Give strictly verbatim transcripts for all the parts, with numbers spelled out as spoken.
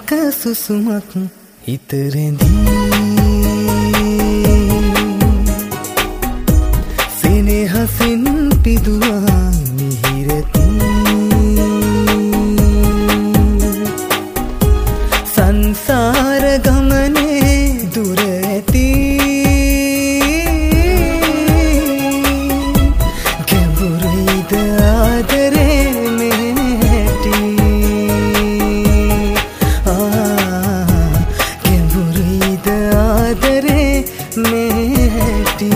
සුසුමක් හිත රැඳී සෙනෙහසින් පිදුවා මිහිරති සංසාර ගමනේ දුර ඇති ගැඹුරුයිද ආදරේ මෙහෙටි ගැඹුරුයිද ආදරේ මෙහෙටි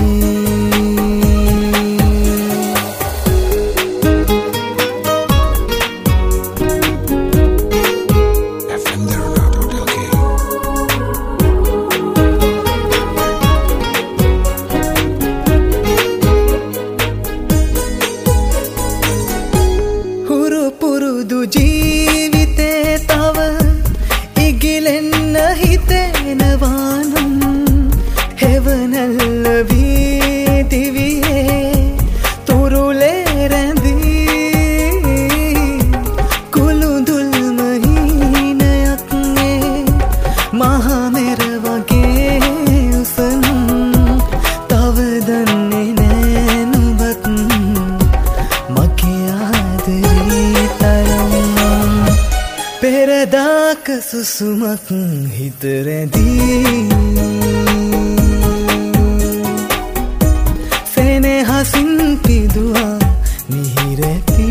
පුරුදු ජීවිතේ තව ඉගිලෙන්න හිතෙනවා නම් හෙවනල්ල වී දිවියේ තුරුලේ රැඳී කුළුඳුල් මහීනයක් මේ මහා මෙර වගේ උසනම් තව දන්නේ නෑ නුඹත් මගේ ආදරේ පෙරදාක සුසුමක් හිත රැඳී සෙනෙහසින් පිදුවා මිහිරති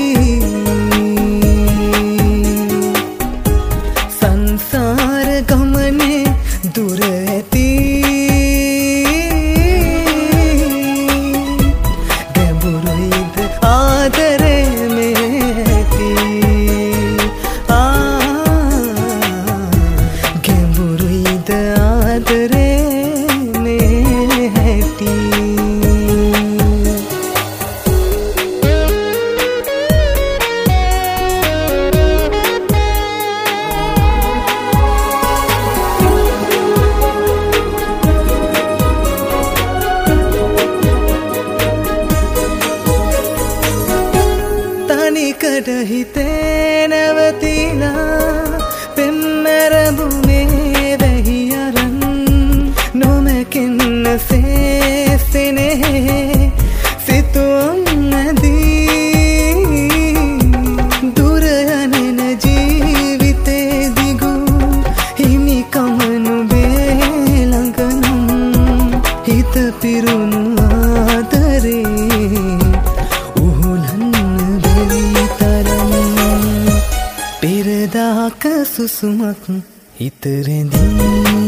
සංසාර ගමනේ දුර ඇති ගැඹුරුයිද ආදරේ මෙහෙටි ආදරේ මෙහෙටි තනිකඩ හිතේ නැවතිලා පෙම්මැරඹුනේ වැහි අරන් නොමැකෙන්න සේසෙනේ සිතුවම් ඇදී දුර යනෙන ජීවිතේ දිගු හිමිකම නුඹේ ළඟනම් හිත පිරුණු ආදරේ උහුලන්න බැරි තරම් පෙරදාක සුසුමක් හිත රැඳී